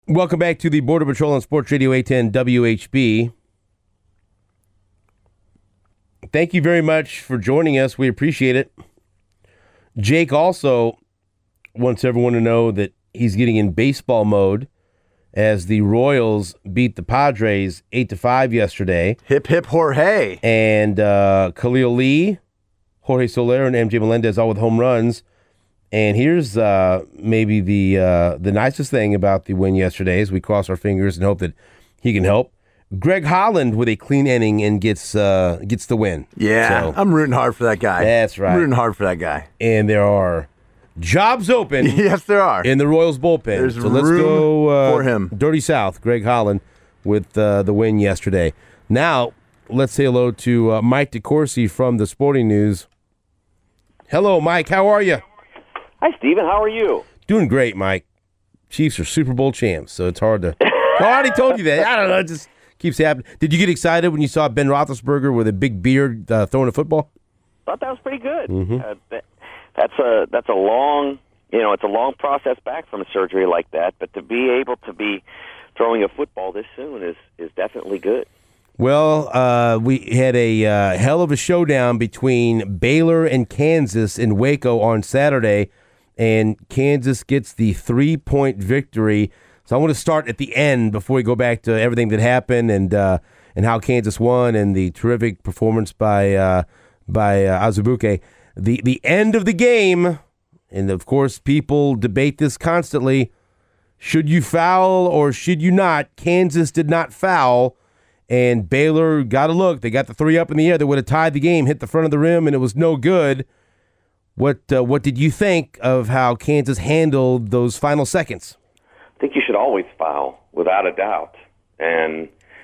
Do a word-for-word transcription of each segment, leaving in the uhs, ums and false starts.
Welcome back to the Border Patrol on Sports Radio eight ten W H B. Thank you very much for joining us. We appreciate it. Jake also wants everyone to know that he's getting in baseball mode as the Royals beat the Padres eight to five yesterday. Hip, hip, Jorge. And uh, Khalil Lee, Jorge Soler, and M J Melendez all with home runs. And here's uh, maybe the uh, the nicest thing about the win yesterday as we cross our fingers and hope that he can help. Greg Holland with a clean inning and gets uh, gets the win. Yeah, so, I'm rooting hard for that guy. That's right. I'm rooting hard for that guy. And there are jobs open. Yes, there are. In the Royals bullpen. There's so let's room go uh, for him. Dirty South, Greg Holland with uh, the win yesterday. Now, let's say hello to uh, Mike DeCourcy from the Sporting News. Hello, Mike. How are you? Hi, Steven. How are you? Doing great, Mike. Chiefs are Super Bowl champs, so it's hard to... I already told you that. I don't know. It just keeps happening. Did you get excited when you saw Ben Roethlisberger with a big beard uh, throwing a football? Thought that was pretty good. Mm-hmm. Uh, that, that's a that's a long, you know, it's a long process back from a surgery like that. But to be able to be throwing a football this soon is is definitely good. Well, uh, we had a uh, hell of a showdown between Baylor and Kansas in Waco on Saturday, and Kansas gets the three-point victory. So I want to start at the end before we go back to everything that happened and uh, and how Kansas won and the terrific performance by uh, by uh, Azubuike. The the end of the game, and of course people debate this constantly. Should you foul or should you not? Kansas did not foul, and Baylor got a look. They got the three up in the air. They would have tied the game, hit the front of the rim, and it was no good. What uh, what did you think of how Kansas handled those final seconds? I think you should always foul, without a doubt. And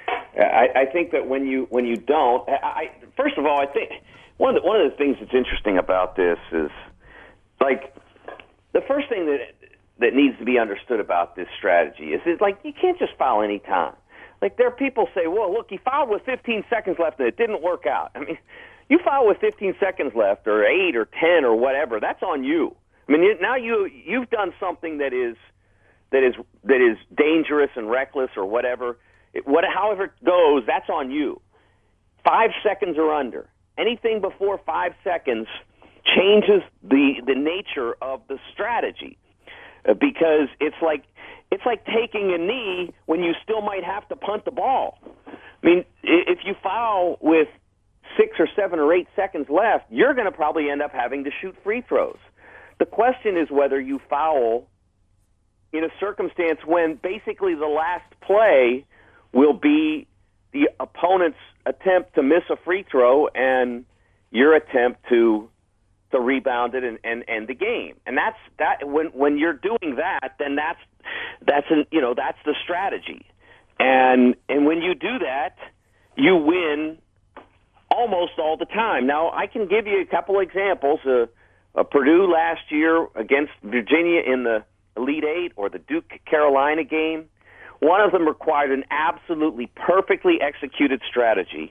I, I think that when you when you don't, I, I, first of all, I think one of the, one of the things that's interesting about this is, like, the first thing that that needs to be understood about this strategy is, is like, you can't just foul any time. Like, there are people say, well, look, he fouled with fifteen seconds left and it didn't work out. I mean, you foul with fifteen seconds left or eight or ten or whatever, that's on you. I mean, you, now you you've done something that is that is that is dangerous and reckless or whatever. It, what, however it goes, that's on you. Five seconds or under. Anything before five seconds changes the the nature of the strategy, uh, because it's like it's like taking a knee when you still might have to punt the ball. I mean, if you foul with six or seven or eight seconds left, you're going to probably end up having to shoot free throws. The question is whether you foul in a circumstance when basically the last play will be the opponent's attempt to miss a free throw and your attempt to to rebound it and, and end the game. And that's that when when you're doing that, then that's that's an, you know, that's the strategy. And and when you do that, you win almost all the time. Now, I can give you a couple examples. Uh, uh, Purdue last year against Virginia in the Elite Eight or the Duke-Carolina game, one of them required an absolutely perfectly executed strategy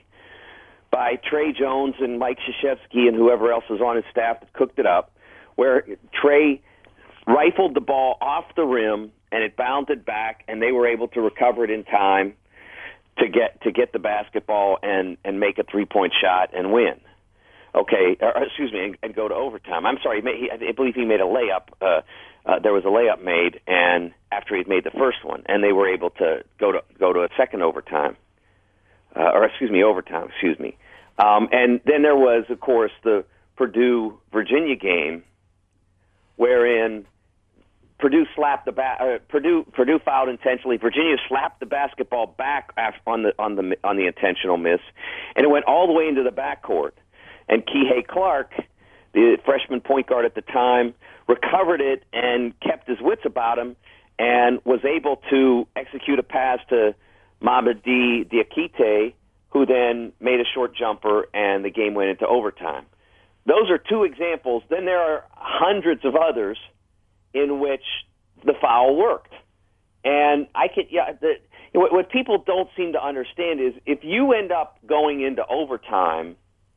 by Trey Jones and Mike Krzyzewski and whoever else was on his staff that cooked it up, where Trey rifled the ball off the rim and it bounded back, and they were able to recover it in time to get to get the basketball and, and make a three-point shot and win. Okay, or, excuse me, and, and go to overtime. I'm sorry, he made, he, I believe he made a layup. Uh, uh, there was a layup made, and after he'd made the first one, and they were able to go to go to a second overtime, uh, or excuse me, overtime. Excuse me. Um, and then there was, of course, the Purdue Virginia game, wherein Purdue slapped the ba- uh, Purdue Purdue fouled intentionally. Virginia slapped the basketball back on the on the on the intentional miss, and it went all the way into the backcourt. And Kihei Clark, the freshman point guard at the time, recovered it and kept his wits about him, and was able to execute a pass to Mamadi Diakite, who then made a short jumper, and the game went into overtime. Those are two examples. Then there are hundreds of others in which the foul worked. And I could, yeah, the, what, what people don't seem to understand is if you end up going into overtime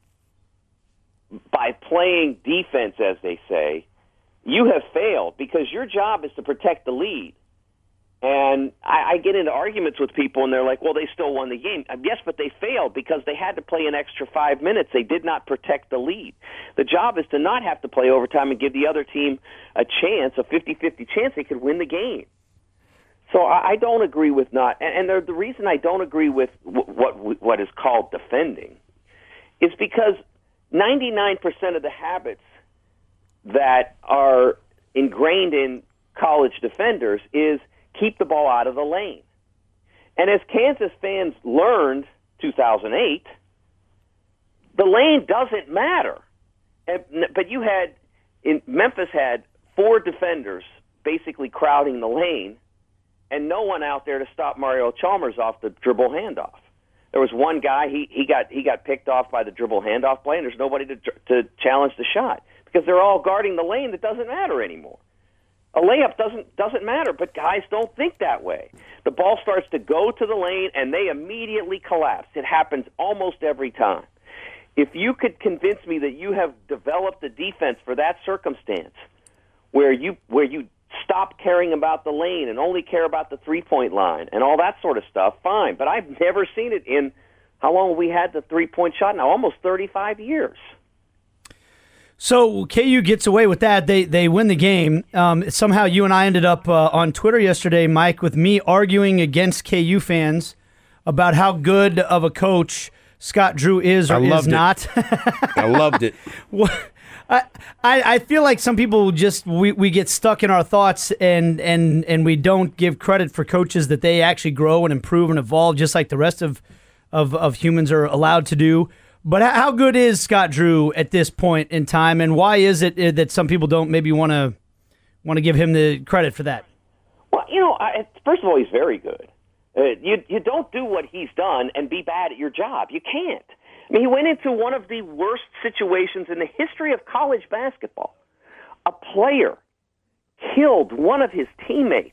by playing defense, as they say, you have failed because your job is to protect the lead. And I, I get into arguments with people, and they're like, well, they still won the game. Yes, but they failed because they had to play an extra five minutes. They did not protect the lead. The job is to not have to play overtime and give the other team a chance, a fifty-fifty chance they could win the game. So I, I don't agree with not, and, and the reason I don't agree with what what is called defending is because ninety-nine percent of the habits that are ingrained in college defenders is keep the ball out of the lane. And as Kansas fans learned two thousand eight, the lane doesn't matter. And, but you had, in Memphis had four defenders basically crowding the lane and no one out there to stop Mario Chalmers off the dribble handoff. There was one guy, he, he got he got picked off by the dribble handoff play, and there's nobody to to challenge the shot because they're all guarding the lane that doesn't matter anymore. A layup doesn't doesn't matter, but guys don't think that way. The ball starts to go to the lane, and they immediately collapse. It happens almost every time. If you could convince me that you have developed a defense for that circumstance, where you where you stop caring about the lane and only care about the three-point line and all that sort of stuff, fine. But I've never seen it in how long have we had the three-point shot now? Almost thirty-five years. So K U gets away with that. They they win the game. Um, somehow you and I ended up uh, on Twitter yesterday, Mike, with me arguing against K U fans about how good of a coach Scott Drew is or I loved is it. not. I loved it. Well, I, I I feel like some people just we, we get stuck in our thoughts and, and, and we don't give credit for coaches that they actually grow and improve and evolve just like the rest of of, of humans are allowed to do. But how good is Scott Drew at this point in time, and why is it that some people don't maybe want to want to give him the credit for that? Well, you know, I, first of all, he's very good. Uh, you you don't do what he's done and be bad at your job. You can't. I mean, he went into one of the worst situations in the history of college basketball. A player killed one of his teammates,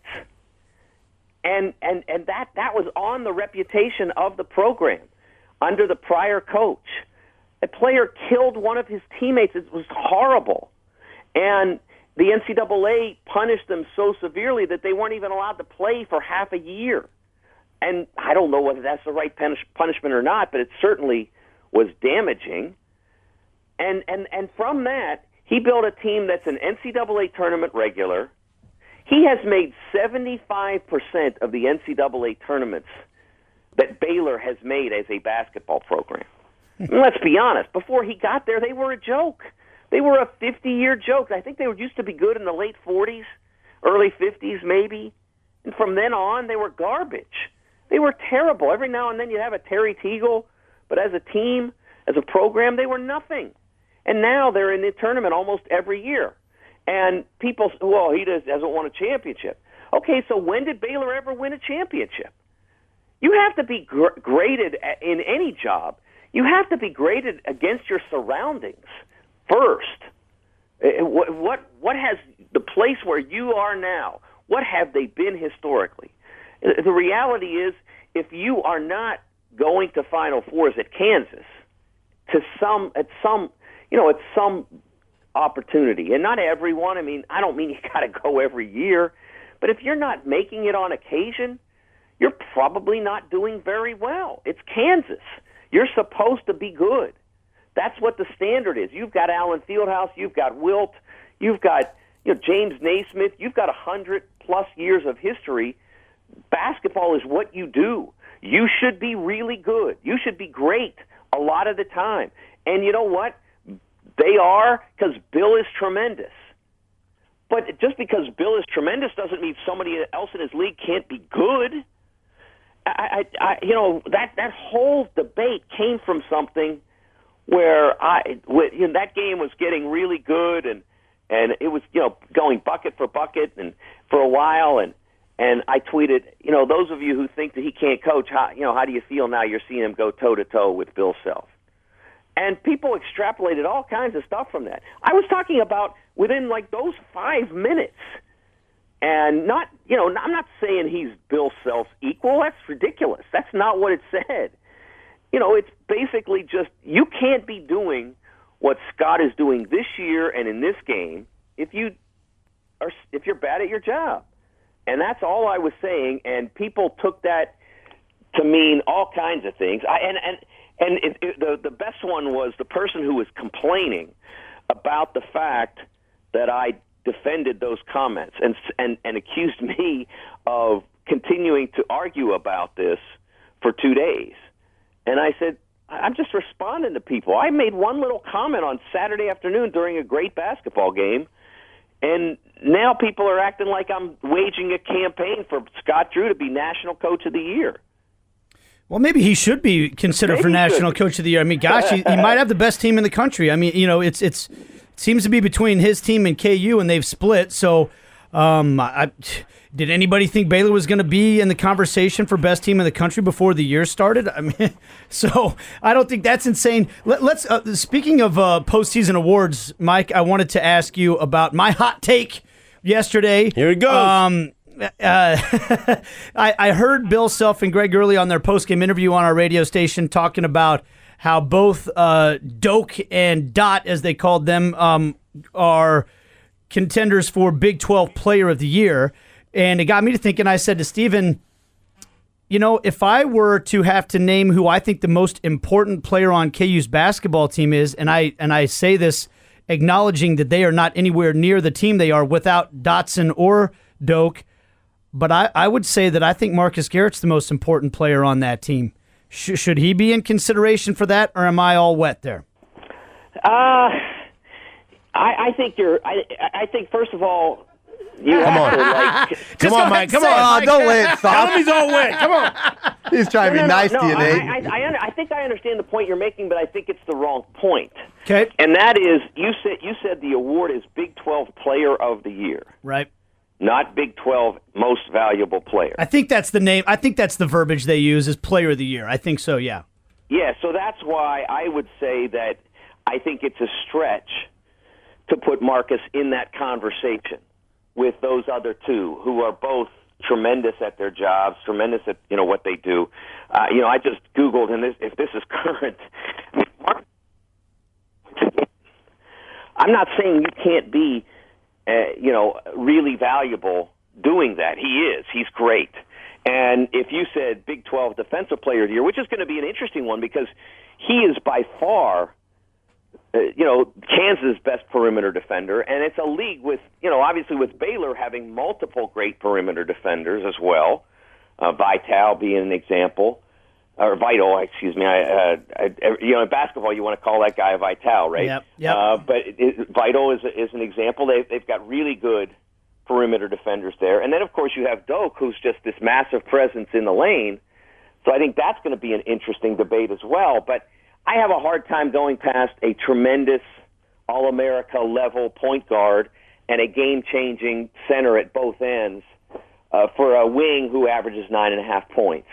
and and and that that was on the reputation of the program. Under the prior coach, a player killed one of his teammates. It was horrible. And the N C double A punished them so severely that they weren't even allowed to play for half a year. And I don't know whether that's the right punish- punishment or not, but it certainly was damaging. And, and, and from that, he built a team that's an N C double A tournament regular. He has made seventy-five percent of the N C double A tournaments that Baylor has made as a basketball program. And let's be honest, before he got there, they were a joke. They were a fifty-year joke. I think they were used to be good in the late forties, early fifties maybe. And from then on, they were garbage. They were terrible. Every now and then you'd have a Terry Teagle, but as a team, as a program, they were nothing. And now they're in the tournament almost every year. And people say, well, he does, hasn't won a championship. Okay, so when did Baylor ever win a championship? You have to be gr- graded in any job. You have to be graded against your surroundings first. What, what, what has the place where you are now, what have they been historically? The reality is, if you are not going to Final Fours at Kansas, to some, at some, you know, at some opportunity, and not everyone, I mean, I don't mean you got to go every year, but if you're not making it on occasion, you're probably not doing very well. It's Kansas. You're supposed to be good. That's what the standard is. You've got Allen Fieldhouse. You've got Wilt. You've got you know James Naismith. You've got a hundred plus years of history. Basketball is what you do. You should be really good. You should be great a lot of the time. And you know what? They are, because Bill is tremendous. But just because Bill is tremendous doesn't mean somebody else in his league can't be good. I, I, I, you know, that, that whole debate came from something where I, you know, that game was getting really good, and and it was, you know, going bucket for bucket, and for a while, and and I tweeted, you know, those of you who think that he can't coach, how, you know, how do you feel now you're seeing him go toe to toe with Bill Self? And people extrapolated all kinds of stuff from that. I was talking about within like those five minutes. And not, you know, I'm not saying he's Bill Self's equal. That's ridiculous. That's not what it said. You know, it's basically just you can't be doing what Scott is doing this year and in this game if you are if you're bad at your job. And that's all I was saying, and people took that to mean all kinds of things. I, and and, and it, it, the, the best one was the person who was complaining about the fact that I defended those comments and and, and accused me of continuing to argue about this for two days. And I said, I'm just responding to people. I made one little comment on Saturday afternoon during a great basketball game, and now people are acting like I'm waging a campaign for Scott Drew to be National Coach of the Year. Well, maybe he should be considered Maybe for National should. Coach of the Year. I mean, gosh, he, he might have the best team in the country. I mean, you know, it's it's it seems to be between his team and K U, and they've split. So, um, I, did anybody think Baylor was going to be in the conversation for best team in the country before the year started? I mean, so I don't think that's insane. Let, let's. Uh, speaking of uh, postseason awards, Mike, I wanted to ask you about my hot take yesterday. Here it goes. Um, Uh, I, I heard Bill Self and Greg Early on their postgame interview on our radio station talking about how both uh, Doak and Dot, as they called them, um, are contenders for Big twelve Player of the Year. And it got me to thinking. I said to Steven, you know, if I were to have to name who I think the most important player on K U's basketball team is, and I and I say this acknowledging that they are not anywhere near the team they are without Dotson or Doak, but I, I would say that I think Marcus Garrett's the most important player on that team. Sh- should he be in consideration for that, or am I all wet there? Uh, I, I think you're. I, I think first of all, you Come have on. to like. Come on, Mike. Come say it, on. Oh, don't lay it Tell soft. him he's all wet. Come on. He's trying to No, be no, nice no, to you, no, Nate. I, I, I, I think I understand the point you're making, but I think it's the wrong point. Okay. And that is, you said you said the award is Big twelve Player of the Year, Right. not Big twelve Most Valuable Player. I think that's the name. I think that's the verbiage they use is Player of the Year. I think so, yeah. Yeah, so that's why I would say that I think it's a stretch to put Marcus in that conversation with those other two who are both tremendous at their jobs, tremendous at you know what they do. Uh, you know, I just Googled, and this, if this is current, I mean, Marcus, I'm not saying you can't be, uh, you know, really valuable doing that. He is. He's great. And if you said Big twelve Defensive Player of the Year, which is going to be an interesting one because he is by far, uh, you know, Kansas' best perimeter defender, and it's a league with, you know, obviously with Baylor having multiple great perimeter defenders as well, uh, Vital being an example, or Vital, excuse me. I, uh, I, you know, in basketball, you want to call that guy a Vital, right? Yep, yep. Uh, but it, it, Vital is is an example. They've they've got really good perimeter defenders there. And then, of course, you have Doak, who's just this massive presence in the lane. So I think that's going to be an interesting debate as well. But I have a hard time going past a tremendous All-America level point guard and a game-changing center at both ends uh, for a wing who averages nine and a half points.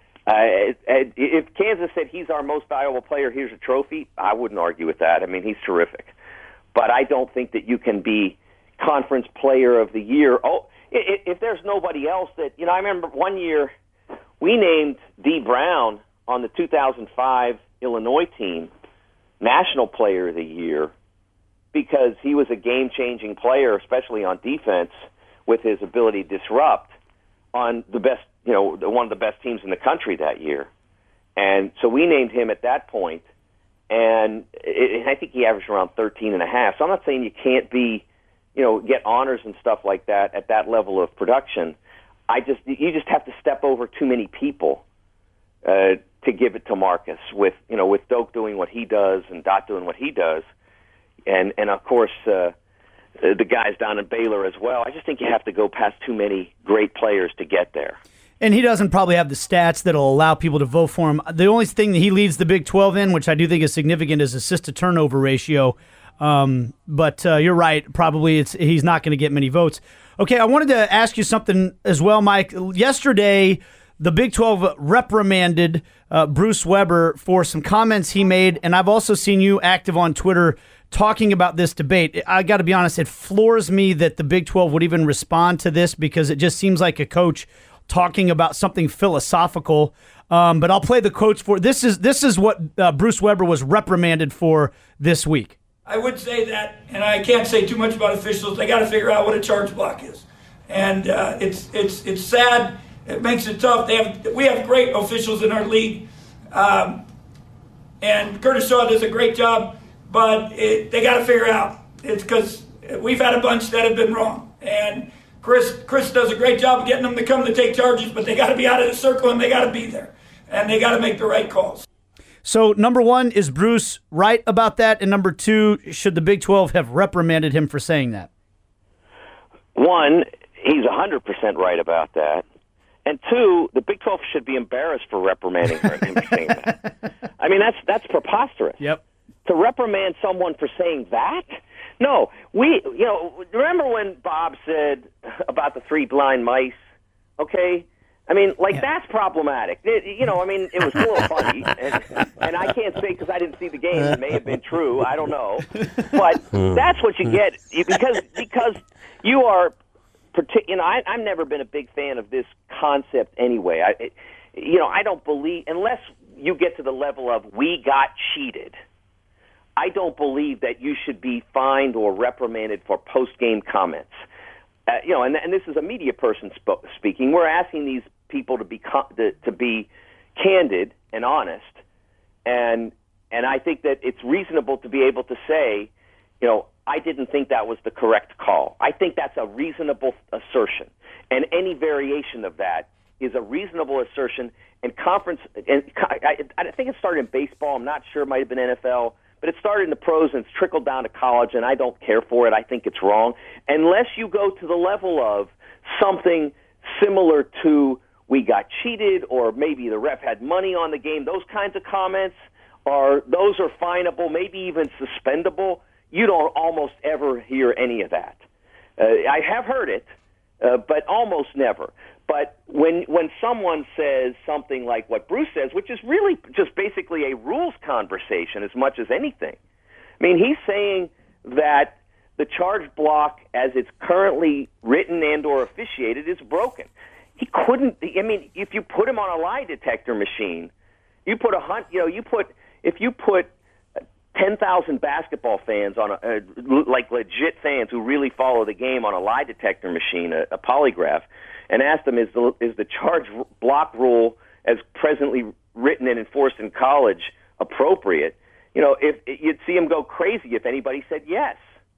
Uh, if Kansas said he's our most valuable player, here's a trophy, I wouldn't argue with that. I mean, he's terrific. But I don't think that you can be Conference Player of the Year. Oh, if, if there's nobody else that, you know, I remember one year we named Dee Brown on the two thousand five Illinois team National Player of the Year because he was a game-changing player, especially on defense, with his ability to disrupt on the best, you know, one of the best teams in the country that year. And so we named him at that point, and it, I think he averaged around thirteen and a half. So I'm not saying you can't be, you know, get honors and stuff like that at that level of production. I just you just have to step over too many people uh, to give it to Marcus. With you know, with Doak doing what he does and Dot doing what he does, and and of course uh, the guys down in Baylor as well. I just think you have to go past too many great players to get there. And he doesn't probably have the stats that'll allow people to vote for him. The only thing that he leads the Big twelve in, which I do think is significant, is assist-to-turnover ratio. Um, but uh, you're right. Probably it's he's not going to get many votes. Okay, I wanted to ask you something as well, Mike. Yesterday, the Big twelve reprimanded uh, Bruce Weber for some comments he made, and I've also seen you active on Twitter talking about this debate. I got to be honest, it floors me that the Big twelve would even respond to this because it just seems like a coach talking about something philosophical. Um, but I'll play the quotes for this. Is this is what uh, Bruce Weber was reprimanded for this week. I would say that, and I can't say too much about officials. They got to figure out what a charge block is. and uh, it's it's it's sad. It makes it tough. They have we have great officials in our league, um, and Curtis Shaw does a great job. But it, they got to figure out it's because we've had a bunch that have been wrong, and Chris Chris does a great job of getting them to come to take charges. But they got to be out of the circle and they got to be there, and they got to make the right calls. So, number one, is Bruce right about that? And number two, should the Big twelve have reprimanded him for saying that? One, he's one hundred percent right about that. And two, the Big twelve should be embarrassed for reprimanding him for saying that. I mean, that's that's preposterous. Yep. To reprimand someone for saying that? No. We, you know, remember when Bob said about the three blind mice? Okay? I mean, like, yeah. That's problematic. It, you know, I mean, it was a little funny, and, and I can't say because I didn't see the game. It may have been true. I don't know. But that's what you get because because you are, you know, I, I've never been a big fan of this concept anyway. I, it, you know, I don't believe, unless you get to the level of we got cheated, I don't believe that you should be fined or reprimanded for post-game comments. Uh, you know, and, and this is a media person sp- speaking. We're asking these people to be co- to, to be candid and honest, and and I think that it's reasonable to be able to say, you know, I didn't think that was the correct call. I think that's a reasonable assertion, and any variation of that is a reasonable assertion. And conference, and I, I think it started in baseball. I'm not sure; it might have been N F L. But it started in the pros and it's trickled down to college, and I don't care for it. I think it's wrong. Unless you go to the level of something similar to we got cheated or maybe the ref had money on the game, those kinds of comments, are those are finable, maybe even suspendable. You don't almost ever hear any of that. Uh, I have heard it, uh, but almost never. But when when someone says something like what Bruce says, which is really just basically a rules conversation as much as anything, I mean, he's saying that the charge block as it's currently written and or officiated is broken. He couldn't, I mean, if you put him on a lie detector machine, you put a hunt, you know, you put, if you put ten thousand basketball fans on a, uh, like legit fans who really follow the game on a lie detector machine, a, a polygraph, and ask them, is the, is the charge block rule as presently written and enforced in college appropriate? You know, if you'd see them go crazy if anybody said yes.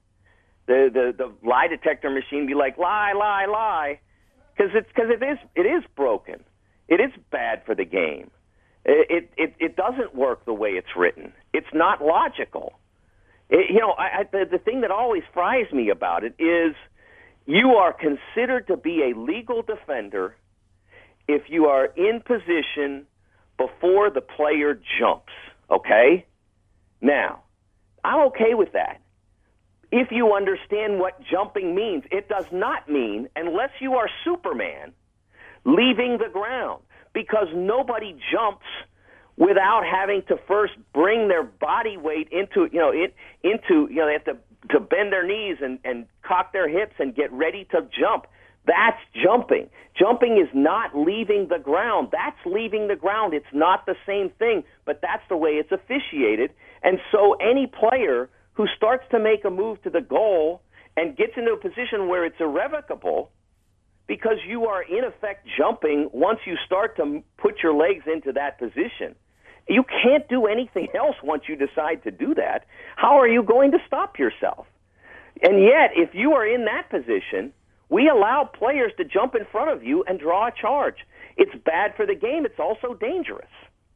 The the, the lie detector machine would be like, lie, lie, lie, because it's because it is it is broken. It is bad for the game. It it it doesn't work the way it's written. It's not logical. It, you know, I, I, the, the thing that always fries me about it is, you are considered to be a legal defender if you are in position before the player jumps, okay? Now, I'm okay with that. If you understand what jumping means, it does not mean, unless you are Superman, leaving the ground, because nobody jumps without having to first bring their body weight into, you know, it, into, you know, they have to to bend their knees and, and cock their hips and get ready to jump. That's jumping. Jumping is not leaving the ground. That's leaving the ground. It's not the same thing, but that's the way it's officiated. And so any player who starts to make a move to the goal and gets into a position where it's irrevocable, because you are in effect jumping once you start to put your legs into that position, you can't do anything else once you decide to do that. How are you going to stop yourself? And yet, if you are in that position, we allow players to jump in front of you and draw a charge. It's bad for the game. It's also dangerous.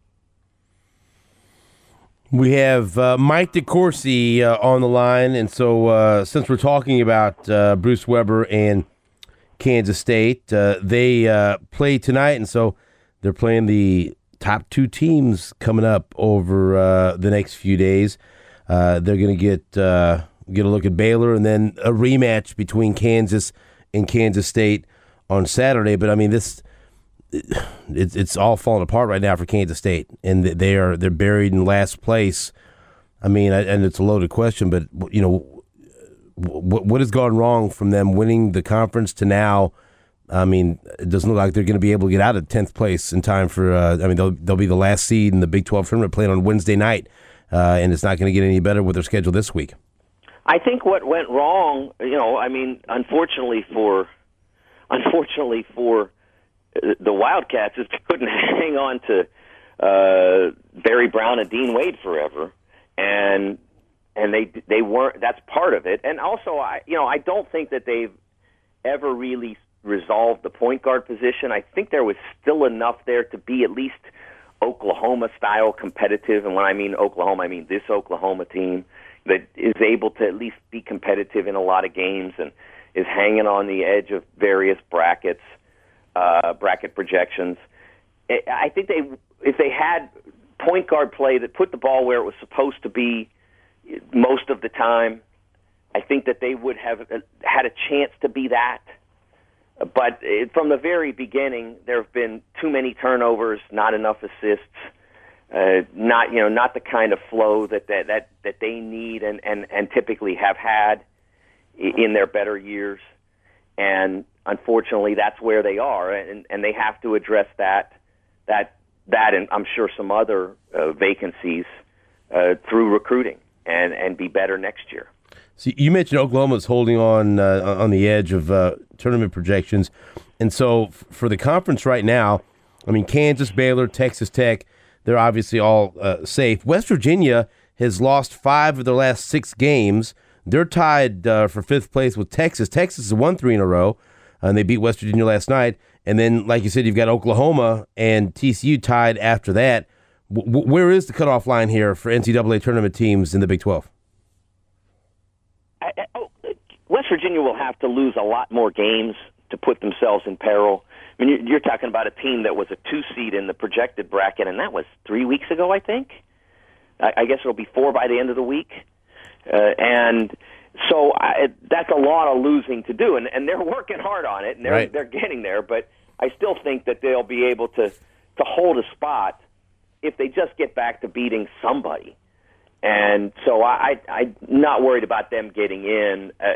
We have uh, Mike DeCourcy uh, on the line, and so uh, since we're talking about uh, Bruce Weber and Kansas State, uh, they uh, play tonight, and so they're playing the top two teams coming up over uh, the next few days. Uh, they're going to get uh, get a look at Baylor, and then a rematch between Kansas and Kansas State on Saturday. But I mean, this it's it's all falling apart right now for Kansas State, and they are they're buried in last place. I mean, and it's a loaded question, but you know, what what has gone wrong from them winning the conference to now? I mean, it doesn't look like they're going to be able to get out of tenth place in time for, uh, I mean, they'll, they'll be the last seed in the Big twelve tournament playing on Wednesday night, uh, and it's not going to get any better with their schedule this week. I think what went wrong, you know, I mean, unfortunately for unfortunately for the Wildcats, is they couldn't hang on to uh, Barry Brown and Dean Wade forever, and and they they weren't. That's part of it. And also, I you know I don't think that they've ever really resolved the point guard position. I think there was still enough there to be at least Oklahoma-style competitive. And when I mean Oklahoma, I mean this Oklahoma team that is able to at least be competitive in a lot of games and is hanging on the edge of various brackets, uh, bracket projections. I think they, if they had point guard play that put the ball where it was supposed to be most of the time, I think that they would have had a chance to be that. But from the very beginning, there have been too many turnovers, not enough assists, uh, not you know not the kind of flow that that that, that they need and, and, and typically have had in their better years. And unfortunately, that's where they are, and, and they have to address that that that and I'm sure some other uh, vacancies uh, through recruiting and, and be better next year. So you mentioned Oklahoma's holding on uh, on the edge of uh, tournament projections, and so f- for the conference right now, I mean Kansas, Baylor, Texas Tech, they're obviously all uh, safe. West Virginia has lost five of their last six games. They're tied uh, for fifth place with Texas. Texas has won three in a row, and they beat West Virginia last night. And then, like you said, you've got Oklahoma and T C U tied after that. W- where is the cutoff line here for N C double A tournament teams in the Big twelve? I, I, oh, West Virginia will have to lose a lot more games to put themselves in peril. I mean, you're, you're talking about a team that was a two seed in the projected bracket, and that was three weeks ago, I think. I, I guess it'll be four by the end of the week. Uh, and so I, that's a lot of losing to do, and, and they're working hard on it, and they're, right. they're getting there, but I still think that they'll be able to, to hold a spot if they just get back to beating somebody. And so I, I, I'm not worried about them getting in. Uh,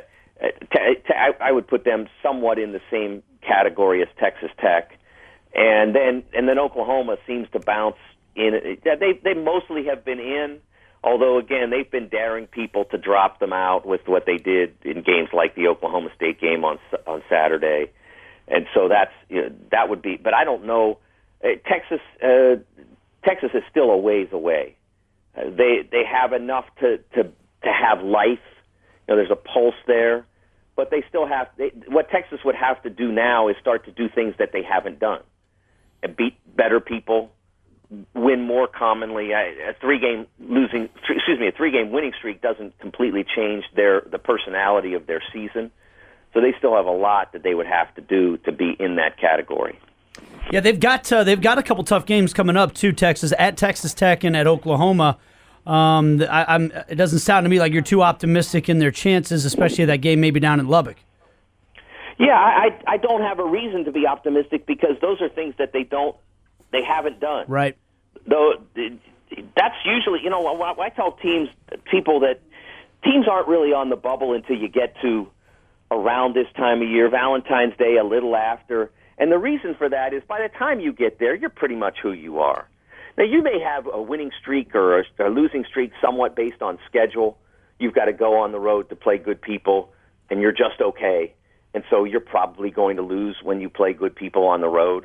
t- t- I, I would put them somewhat in the same category as Texas Tech. And then and then Oklahoma seems to bounce in. They they mostly have been in, although, again, they've been daring people to drop them out with what they did in games like the Oklahoma State game on on Saturday. And so that's you know, that would be. But I don't know. Uh, Texas uh, Texas is still a ways away. Uh, they they have enough to, to, to have life. You know, there's a pulse there, but they still have. They, what Texas would have to do now is start to do things that they haven't done, and beat better people, win more commonly. A, a three game losing, excuse me, a three game winning streak doesn't completely change their the personality of their season. So they still have a lot that they would have to do to be in that category. Yeah, they've got uh, they've got a couple tough games coming up too. Texas at Texas Tech and at Oklahoma. Um, I, I'm. It doesn't sound to me like you're too optimistic in their chances, especially that game maybe down in Lubbock. Yeah, I I don't have a reason to be optimistic because those are things that they don't they haven't done. Right. Though that's usually you know I tell teams people that teams aren't really on the bubble until you get to around this time of year, Valentine's Day, a little after. And the reason for that is by the time you get there, you're pretty much who you are. Now, you may have a winning streak or a, a losing streak somewhat based on schedule. You've got to go on the road to play good people, and you're just okay. And so you're probably going to lose when you play good people on the road.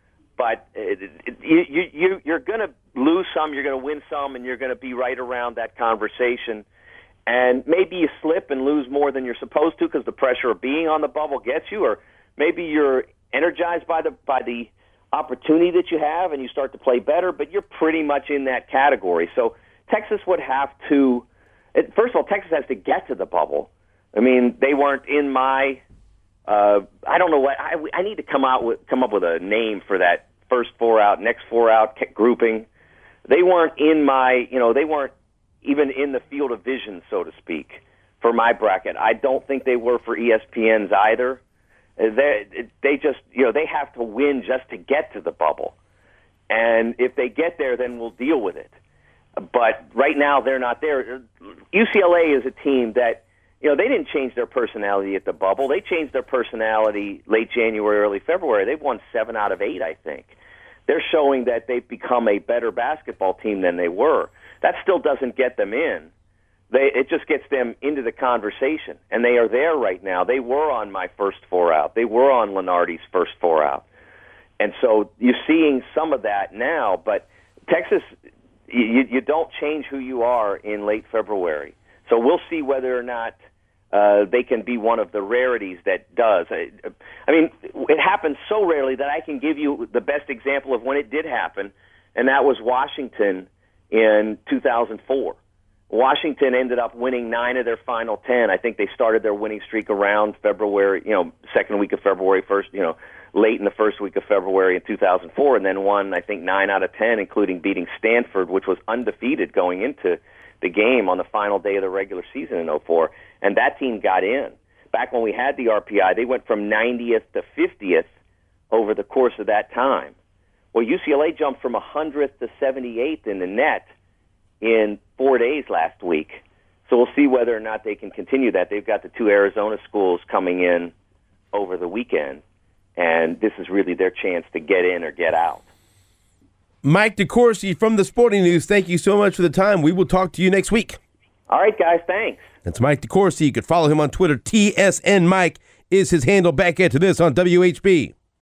But it, it, you, you, you're going to lose some, you're going to win some, and you're going to be right around that conversation. And maybe you slip and lose more than you're supposed to because the pressure of being on the bubble gets you, or maybe you're energized by the by the opportunity that you have and you start to play better, but you're pretty much in that category. So Texas would have to, first of all, Texas has to get to the bubble. I mean, they weren't in my, uh, I don't know what, I, I need to come out with, come up with a name for that first four out, next four out grouping. They weren't in my, you know, they weren't even in the field of vision, so to speak, for my bracket. I don't think they were for E S P N's either. They, they just, you know, they have to win just to get to the bubble. And if they get there, then we'll deal with it. But right now, they're not there. U C L A is a team that, you know, they didn't change their personality at the bubble. They changed their personality late January, early February. They've won seven out of eight, I think. They're showing that they've become a better basketball team than they were. That still doesn't get them in. they it just gets them into the conversation, and they are there right now. They were on my first four out. They were on Lenardi's first four out. And so you're seeing some of that now, but Texas, you, you don't change who you are in late February. So we'll see whether or not uh, they can be one of the rarities that does. I, I mean, it happens so rarely that I can give you the best example of when it did happen, and that was Washington in two thousand four. Washington ended up winning nine of their final ten. I think they started their winning streak around February, you know, second week of February, first, you know, late in the first week of February in two thousand four, and then won, I think, nine out of ten, including beating Stanford, which was undefeated going into the game on the final day of the regular season in oh four. And that team got in. Back when we had the R P I, they went from ninetieth to fiftieth over the course of that time. Well, U C L A jumped from one hundredth to seventy-eighth in the net in four days last week. So we'll see whether or not they can continue that. They've got the two Arizona schools coming in over the weekend, and this is really their chance to get in or get out. Mike DeCourcy from the Sporting News, thank you so much for the time. We will talk to you next week. All right, guys, thanks. That's Mike DeCourcy. You could follow him on Twitter. T S N Mike is his handle. Back into this on W H B.